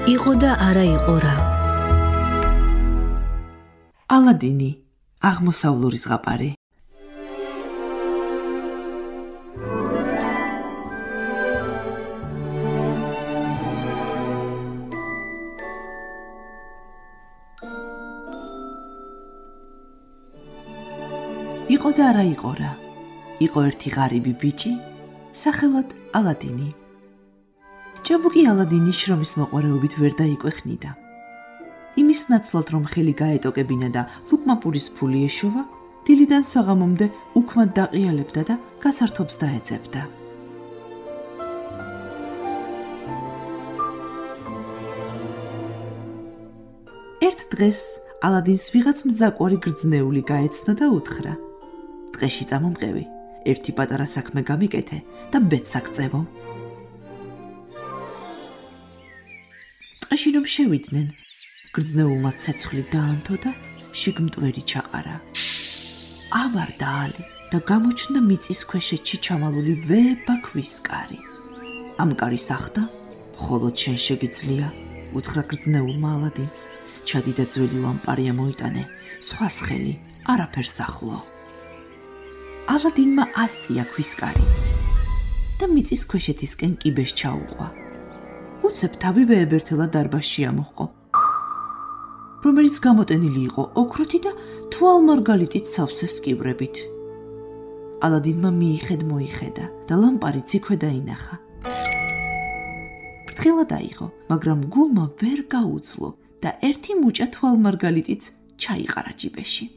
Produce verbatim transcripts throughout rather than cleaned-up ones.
იყო და არა იყო რა. ალადინი, აღმოსავლური ზღაპარი. იყო და არა იყო რა. იყო ერთი ღარიბი ბიჭი, სახელად ალადინი. ჭაბუკი ალადინის შრომის მოყვარეობით ვერ დაიკვეხნიდა. იმის ნაცვლად რომ ხელი გაეტოკებინა და ლუკმაპურის ფული ეშოვა, დილიდან საღამომდე უქმად დაყიალებდა და გასართობს დაეძებდა. ერთ დღეს ალადინს ვიღაც მზაკვარი გრძნეული გაეცნო და უთხრა: დღეში წამომყევი, ერთი პატარა საქმე გამიკეთე და ბედს აგწევო. ტყეში რომ შევიდნენ, გრძნეულმა ცეცხლი დაანთო და შიგმტვერი ჩაყარა. ავარდა ალი და გამოჩნდა მიწის ქვეშეთში ჩამალული ვება ქვის კარი. ამ კარის ახდა მხოლოდ შენ შეგიძლია, უთხრა გრძნეულმა ალადინს. ჩადი და ძველი ლამპარია მოიტანე, სხვას ხელი არაფერს ახლო. ალადინმა ასწია ქვის კარი და მიწის ქვეშეთისკენ კიბეს ჩაუყვა. უცებ თავი ვეებერთელა დარბაზში ამოჰყო, რომელიც გამოტენილი იყო ოქროთი და თვალმარგალიტით სავსე სკივრებით. ალადინმა მიიხედ მოიხედა და ლამპარიც იქვე დაინახა. ფრთხილად აიღო, მაგრამ გულმა ვერ გაუძლო და ერთი მუჭა თვალმარგალიტიც ჩაიყარა ჯიბეში.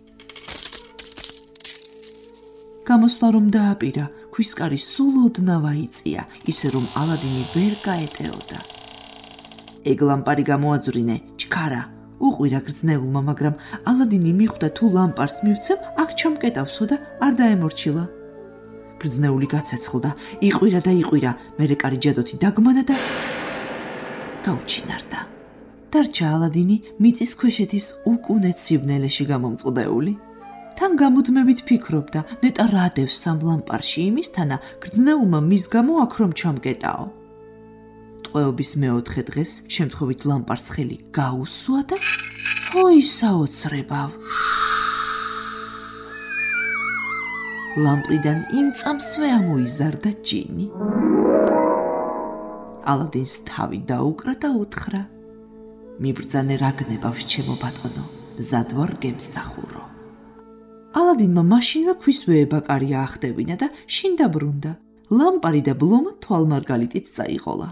გამოსვლა რომ დააპირა, ქვის კარი სულ ოდნავ აიწია, ისე რომ ალადინი ვერ გაეტეოდა. ეგ ლამპარი გამოაძვრინე, ჩქარა, უყვირა გრძნეულმა, მაგრამ ალადინი მიხვდა თუ ლამპარს მივცემ, აქ ჩამკეტავსო და არ დაემორჩილა. გრძნეული გაცეცხლდა, იყვირა და იყვირა, მერე კარი ჯადოთი დაგმანა და გაუჩინარდა. დარჩა ალადინი მიწის ქვეშეთის უკუნეთ სიბნელეში გამომწყდეული. თან გამუდმებით ფიქრობდა, ნეტა რა დევს ამ ლამპარში იმისთანა, გრძნეულმა მის გამო აქ რომ ჩამკეტაო. ტყვეობის მეოთხე დღეს შემთხვევით ლამპარს ხელი გაუსვა და ой, საოცრებავ. ლამპრიდან იმ წამსვე ამოიზარდა ჯინი. ალადინს თავი დაუკრა და უთხრა: მიბრძანე რა გნებავს ჩემო ბატონო, მზად ვარ გემსახურო. ალადინმა მაშინვე ქვის ვეება კარი აახტევინა და შინ დაბრუნდა. ლამპარი და ბლომა თვალმარგალიტით წაიღოლა.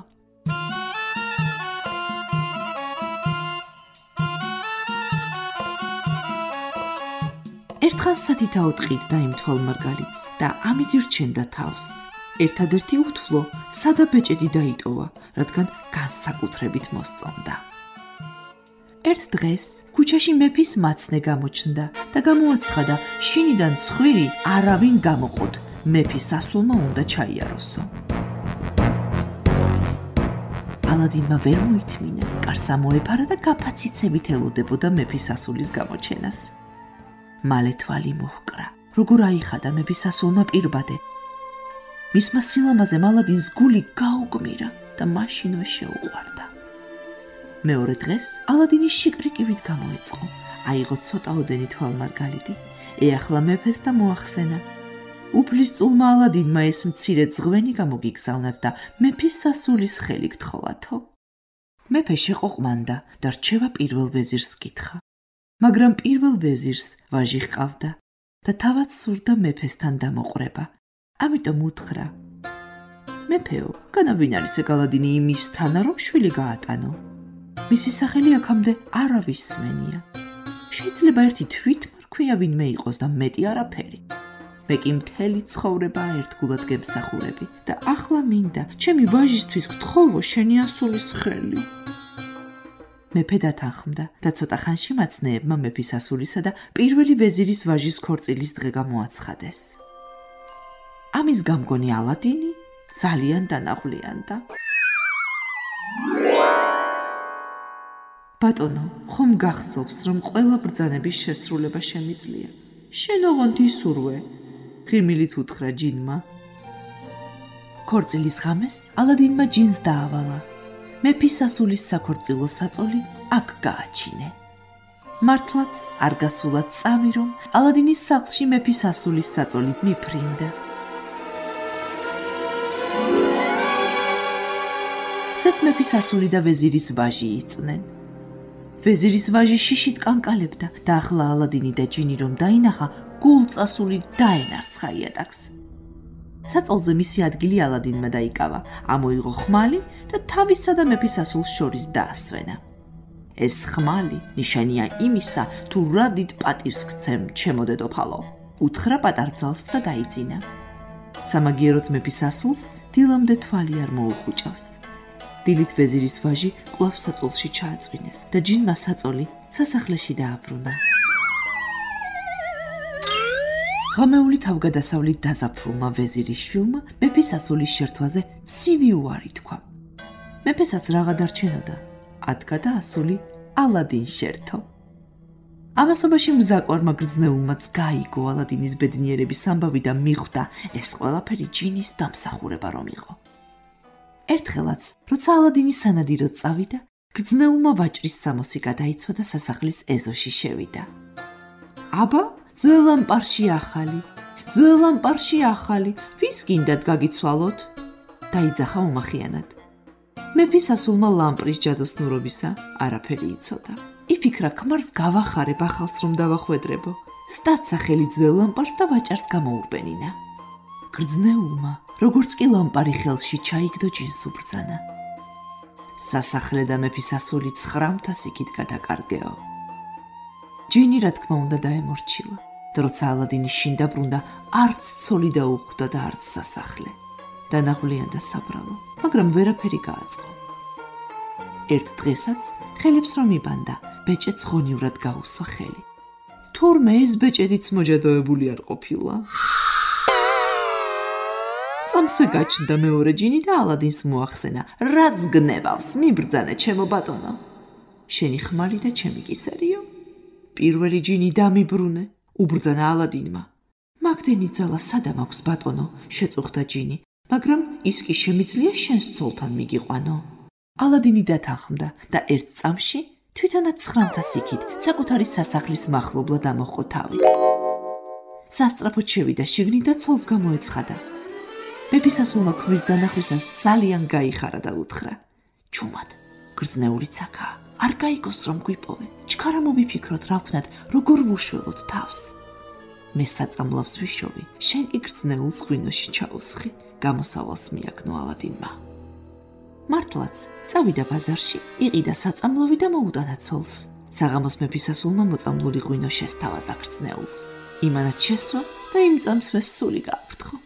ერთხელ სათითაო ტყიდდა იმ თვალმარგალიტს და ამით ირჩენდა თავს. ერთადერთი უთვლო სადა ბეჭედი დაიტოვა, რადგან განსაკუთრებით მოსწონდა. ერთ დღეს ქუჩაში მეფის მაცნე გამოჩნდა და გამოაცხადა, შინიდან ცხვირი არავინ გამოყოდ, მეფის ასულმა უნდა ჩაიაროსო. ალადინმა ვერ მოითმინა, კარს ამოეფარა და გაფაციცებით ელოდებოდა მეფის ასულის გამოჩენას. მალე თვალი მოჰკრა, როგორ აიხადა მეფის ასულმა პირბადე. მისმა სილამაზემ ალადინს გული გაუგმირა და მაშინვე შეუყვარდა. მეორე დღეს ალადინი შიკრიკივით გამოეწყო, აიღო ცოტაოდენი თვალმარგალიტი, ეახლა მეფეს და მოახსენა. უფლისწულმა ალადინმა ეს მცირე ძღვენი გამოგიგზავნათ და მეფის სასულის ხელი გთხოვათო. მეფე შეყოყმანდა და რჩევა პირველ ვეზირს კითხა, მაგრამ პირველ ვეზირს ვაჟი ჰყავდა და თავად სურდა მეფესთან დამოყრება. ამიტომ უთხრა: მეფეო, განავინ არის ეგ ალადინი იმისთანა, რომ შვილი გაატანო. მისი სახელი აქამდე არავის სმენია. შეიძლება ერთი თვითმარქვია ვინმე იყოს და მეტი არაფერი. მე კი მთელი ცხოვრება ერთგულად გემსახურები და ახლა მინდა ჩემი ვაჟისთვის გთხოვო შენი ასულის ხელი. მეფე დათანხმდა და ცოტა ხანში მაცნეებმა მეფის ასულისა და პირველი ვეზირის ვაჟის ქორწილის დღე გამოაცხადეს. ამის გამგონი ალადინი ძალიან დანაღვლიანდა. ბატონო, ხომ გახსოვს, რომ ყველა ბრძანების შესრულება შემიძლია? შენ ოღონდ ისურვე, ღიმილით უთხრა ჯინმა. ქორწილის ღამეს ალადინმა ჯინს დაავალა. მეფისასულის საქორწილო საწოლი აქ გააჩინე. მართლაც არ გასულად წამი, რომ ალადინის სახლში მეფისასულის საწოლი მიფრინდა. ზედ მეფისასული და ვეზირის ვაჟი იწვნენ. ვეზირის ვაჟი შიშით კანკალებდა და ახლა ალადინი და ჯინი რომ დაინახა, გულწასული დაენარცხა იატაკს. საწოლზე მისი ადგილი ალადინმა დაიკავა, ამოიღო ხმალი და თავისა და მეფისასულს შორის დაასვენა. ეს ხმალი ნიშანია იმისა, თუ რა დიდ პატივს გცემ ჩემო დედოფალო, უთხრა პატარძალს და დაიძინა. სამაგიეროდ მეფისასულს დილამდე თვალი არ მოუხუჭავს. დილით ვეზირის ვაჟი კვლავ საწოლში ჩააწვინეს და ჯინმა საწოლი სასახლეში დააბრუნა. ღამეული თავგადასავლით დაზაფხულმა ვეზირის შვილმა მეფისასულის შერთვაზე ცივი უარი თქვა. მეფესაც რაღა დარჩენოდა, ადგა და ასული ალადინს შერთო. ამასობაში მზაკვარმა გრძნეულმაც გაიგო ალადინის ბედნიერების ამბავი და მიხვდა ეს ყველაფერი ჯინის დამსახურება რომ იყო. ერთხელაც, როცა ალადინი სანადიროდ წავიდა, გრძნეულმა ვაჭრის სამოსი გადაიცვა და სასახლის ეზოში შევიდა. აბა, ძველ ამპარში ახალი, ძველ ამპარში ახალი, ვის გინდათ გაგიცვალოთ? დაიძახა უმახიანად. მეფისასულმა ლამპრის ჯადოსნურობისა არაფერი იცოდა. იფიქრა, ქმარს გავახარებ ახალს რომ დავახვედრებო. სტაცა ხელი ძველ ლამპარს და ვაჭარს გამოურბენინა. გრძნეულმა, როგორც კი ლამპარი ხელში ჩაიგდო, ჯინს უბრძანა. სასახლე და მეფისასული ცხრამთას იქით გადაკარგეო. ჯინი რა თქმა უნდა დაემორჩილა და როცა ალადინი შინ დაბრუნდა, არც ცოლი დაუხვდა და არც სასახლე. დანაღვლიანდა საბრალო, მაგრამ ვერაფერი გააწყო. ერთ დღესაც ხელებს რომ იბანდა, ბეჭედს ღონივრად გაუსვა ხელი. თურმე ეს ბეჭედიც მოჯადოებული არ ყოფილა. წამსვე გაჩნდა მეორე ჯინი და ალადინს მოახსენა, რაც გნებავს, მიბრძანე ჩემო ბატონო. შენი ხმალი და ჩემი კისერიო. პირველი ჯინი დამიბრუნე, უბრძანა ალადინმა. მაგდენი ძალა სადამ აქვს ბატონო, შეწუხდა ჯინი, მაგრამ ის კი შემიძლია შენს ცოლთან მიგიყვანო. ალადინი დათანხმდა და ერთ წამში თვითონაც ცხრამთას იქით საკუთარი სასახლის მახლობლად ამოჰყო თავი. სასწრაფოდ შევიდა შიგნით და ცოლს გამოეცხადა. მეფისასულმა ქმრის დანახვისას ძალიან გაიხარა და უთხრა. ჩუმად, გრძნეული ცაკაა, არ გაიგოს რომ გვიპოვე. ჩქარა მოვიფიქროთ რა ვქნათ, როგორ ვუშველოთ თავს. მე საწამლავს ვიშოვი, შენ კი გრძნეულს ღვინოში ჩაუსხი, გამოსავალს მიაგნო ალადინმა. მართლაც, წავიდა ბაზარში, იყიდა საწამლოვი და მოუტანა ცოლს. საღამოს მეფისასულმა მოწამლული ღვინო შესთავაზა გრძნეულს. იმანად შესვა და იმ წამსვეს სული გააფრთხო.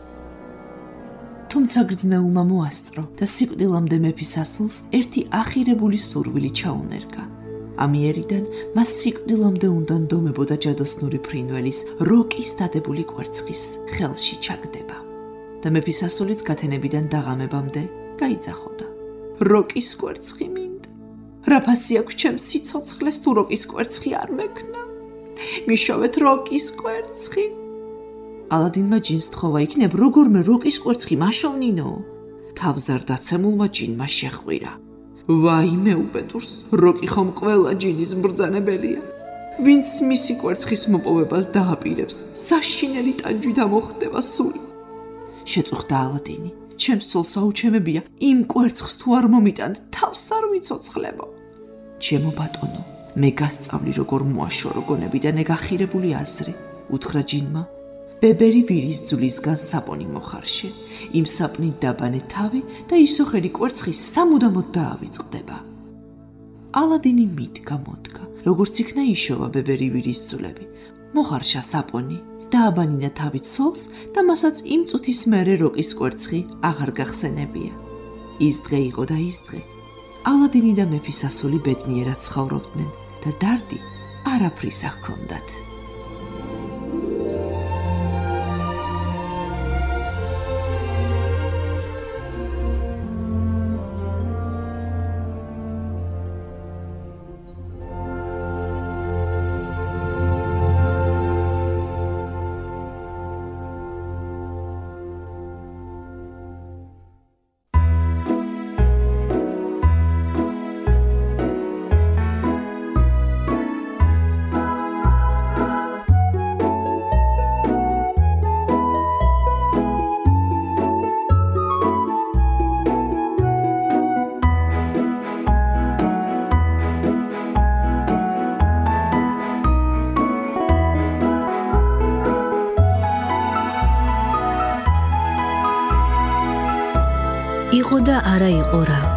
თუმცა გრძნეულმა მოასწრო და სიკვდილამდე მეფისასულს ერთი ახირებული სურვილი ჩაუნერგა. ამიერიდან მას სიკვდილამდე უნდა ნდომებოდა ჯადოსნური ფრინველის როკის დადებული კვერცხის ხელში ჩაგდება. და მეფისასულიც გათენებიდან დაღამებამდე გაიძახოდა. როკის კვერცხი მინდა. რა ფასი აქვს ჩემს სიცოცხლეს თუ როკის კვერცხი არ მექნა? მიშოვეთ როკის კვერცხი. ალადინმა ჯინს თხოვა იქნებ როგორმე როკის კვერცხი მაშოვნინო. თავზარ დაცემულმა ჯინმა შეხვირა. ვაიმე უბედურს, როკი ხომ ყველა ჯინის მბრძანებელია. ვინც მისი კვერცხის მოპოვებას დააპირებს, საშინელი ტანჯვით ამოხდება სული. შეწუხდა ალადინი. ჩემს ცოლს აუჩემებია, იმ კვერცხს თუ არ მომიტანთ, თავს არ ვიცოცხლებო. ჩემო ბატონო, მე გასწავლი როგორ მოაშორო გონებიდან ეგახირებული აზრი, უთხრა ჯინმა. ბებერი ვირის ძვლისგან საპონი მოხარშე, იმ საპნით დაბანე თავი და ისოხელი კვერცხი სამუდამოდ დაავიწყდება. ალადინი მიდგა მოდგა, როგორც იქნა იშოვა ბებერი ვირის ძვლები. მოხარშა საპონი, დააბანინა თავი ცოლს და მასაც იმ წუთის მერე როკის კვერცხი აღარ გახსენებია. ის დღე იყო და ის დღე. ალადინი და მეფისასული ბედნიერად ცხოვრობდნენ და დარდი არაფრის აღქონდათ. უნდა არა იყო რა.